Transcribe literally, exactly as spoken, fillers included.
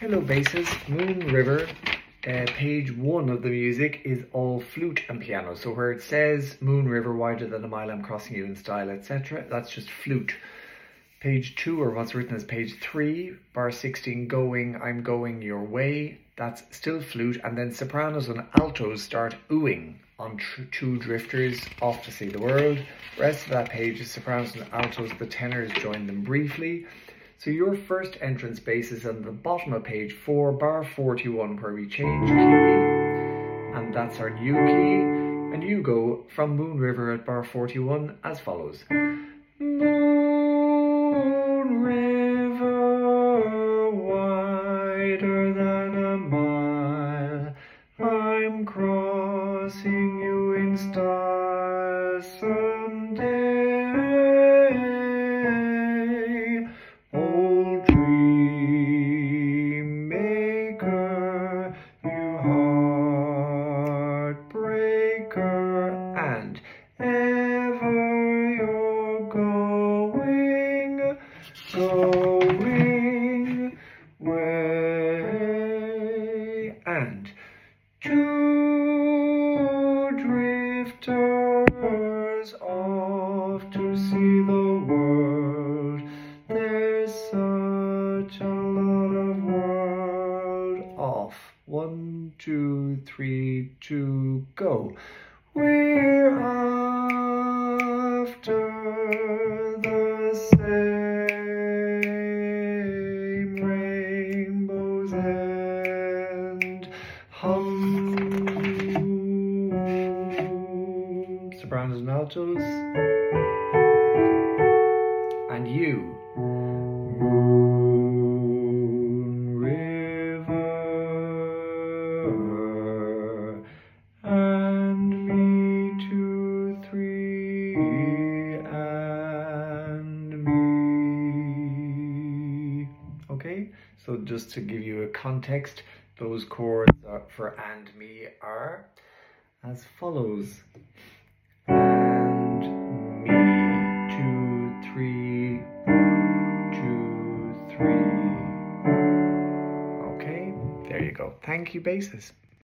Hello basses, Moon River, uh, page one of the music is all flute and piano. So where it says Moon River, wider than a mile, I'm crossing you in style, et cetera, that's just flute. Page two, or what's written as page three, bar sixteen, going, I'm going your way, that's still flute. And then sopranos and altos start oohing on tr two drifters off to see the world. The rest of that page is sopranos and altos, the tenors join them briefly. So your first entrance bass is on the bottom of page four, bar forty-one, where we change key, and that's our new key. And you go from Moon River at bar forty-one as follows. Moon River, wider than a mile, I'm crossing you in style someday. Old dream maker, you heartbreaker, and ever you're going, going way. And two drifters off to see the world. There's such a lot of world off. One, two, three, two, go. We're after the same rainbow's end. Hum. Sopranos and altos. And you. Moon River, and me, two, three, and me. Okay, so just to give you a context, those chords are for and me are as follows. And me, two, three, two, three. Okay, there you go. Thank you, basses.